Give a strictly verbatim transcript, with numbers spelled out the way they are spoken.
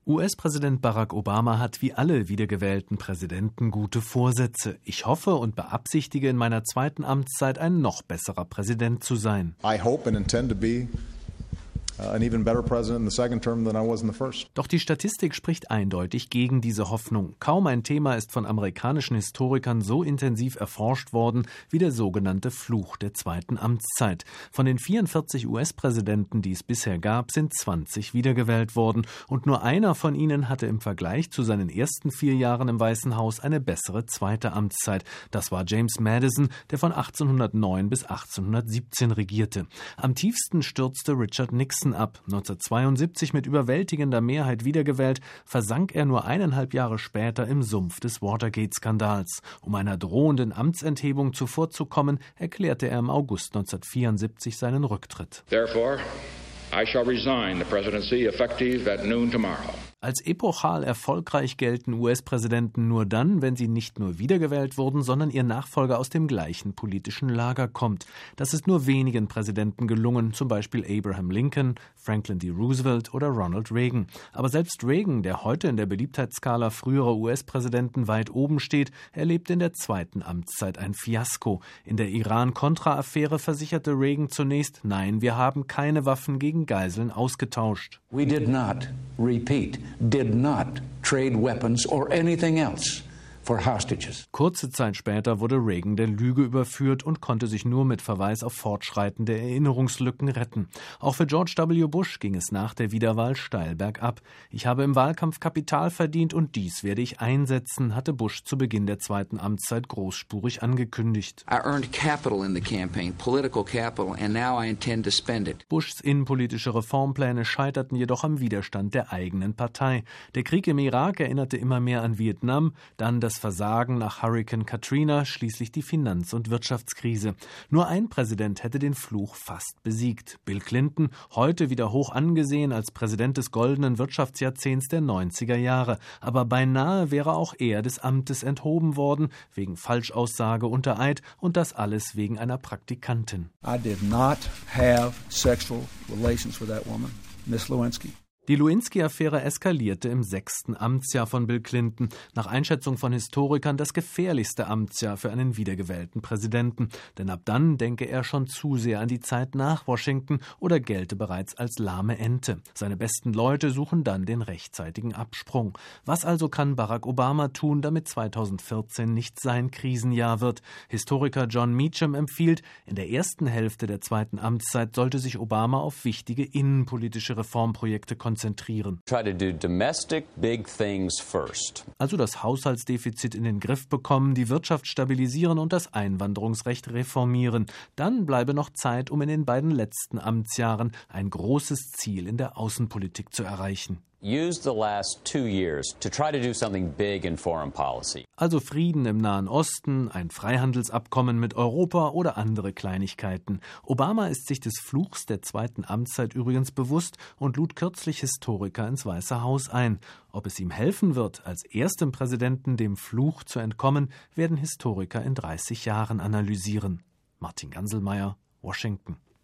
U S-Präsident Barack Obama hat wie alle wiedergewählten Präsidenten gute Vorsätze. Ich hoffe und beabsichtige in meiner zweiten Amtszeit ein noch besserer Präsident zu sein. I hope and intend to be an even better president in the second term than I was in the first. Doch die Statistik spricht eindeutig gegen diese Hoffnung. Kaum ein Thema ist von amerikanischen Historikern so intensiv erforscht worden wie der sogenannte Fluch der zweiten Amtszeit. Von den vierundvierzig U S-Präsidenten, die es bisher gab, sind zwanzig wiedergewählt worden. Und nur einer von ihnen hatte im Vergleich zu seinen ersten vier Jahren im Weißen Haus eine bessere zweite Amtszeit. Das war James Madison, der von achtzehnhundertneun bis achtzehnhundertsiebzehn regierte. Am tiefsten stürzte Richard Nixon ab. neunzehnhundertzweiundsiebzig mit überwältigender Mehrheit wiedergewählt, versank er nur eineinhalb Jahre später im Sumpf des Watergate-Skandals. Um einer drohenden Amtsenthebung zuvorzukommen, erklärte er im August neunzehnhundertvierundsiebzig seinen Rücktritt. Therefore, I shall resign the presidency effective at noon tomorrow. Als epochal erfolgreich gelten U S-Präsidenten nur dann, wenn sie nicht nur wiedergewählt wurden, sondern ihr Nachfolger aus dem gleichen politischen Lager kommt. Das ist nur wenigen Präsidenten gelungen, zum Beispiel Abraham Lincoln, Franklin D. Roosevelt oder Ronald Reagan. Aber selbst Reagan, der heute in der Beliebtheitsskala früherer U S-Präsidenten weit oben steht, erlebte in der zweiten Amtszeit ein Fiasko. In der Iran-Contra-Affäre versicherte Reagan zunächst, nein, wir haben keine Waffen gegen Geiseln ausgetauscht. We did not, repeat, did not trade weapons or anything else for hostages. Kurze Zeit später wurde Reagan der Lüge überführt und konnte sich nur mit Verweis auf fortschreitende Erinnerungslücken retten. Auch für George W. Bush ging es nach der Wiederwahl steil bergab. Ich habe im Wahlkampf Kapital verdient und dies werde ich einsetzen, hatte Bush zu Beginn der zweiten Amtszeit großspurig angekündigt. I earned capital in the campaign, political capital, and now I intend to spend it. Bushs innenpolitische Reformpläne scheiterten jedoch am Widerstand der eigenen Partei. Der Krieg im Irak erinnerte immer mehr an Vietnam, dann das Versagen nach Hurrikan Katrina, schließlich die Finanz- und Wirtschaftskrise. Nur ein Präsident hätte den Fluch fast besiegt. Bill Clinton, heute wieder hoch angesehen als Präsident des goldenen Wirtschaftsjahrzehnts der neunziger Jahre. Aber beinahe wäre auch er des Amtes enthoben worden, wegen Falschaussage unter Eid und das alles wegen einer Praktikantin. I did not have sexual relations with that woman, Miss Lewinsky. Die Lewinsky-Affäre eskalierte im sechsten Amtsjahr von Bill Clinton. Nach Einschätzung von Historikern das gefährlichste Amtsjahr für einen wiedergewählten Präsidenten. Denn ab dann denke er schon zu sehr an die Zeit nach Washington oder gelte bereits als lahme Ente. Seine besten Leute suchen dann den rechtzeitigen Absprung. Was also kann Barack Obama tun, damit zweitausendvierzehn nicht sein Krisenjahr wird? Historiker John Meacham empfiehlt, in der ersten Hälfte der zweiten Amtszeit sollte sich Obama auf wichtige innenpolitische Reformprojekte konzentrieren. konzentrieren. Try to do domestic big things first. Also das Haushaltsdefizit in den Griff bekommen, die Wirtschaft stabilisieren und das Einwanderungsrecht reformieren. Dann bleibe noch Zeit, um in den beiden letzten Amtsjahren ein großes Ziel in der Außenpolitik zu erreichen. Use the last two years to try to do something big in foreign policy. Also Frieden im Nahen Osten, ein Freihandelsabkommen mit Europa oder andere Kleinigkeiten. Obama ist sich des Fluchs der zweiten Amtszeit übrigens bewusst und lud kürzlich Historiker ins Weiße Haus ein. Ob es ihm helfen wird, als erstem Präsidenten dem Fluch zu entkommen, werden Historiker in dreißig Jahren analysieren. Martin Ganselmeier, Washington.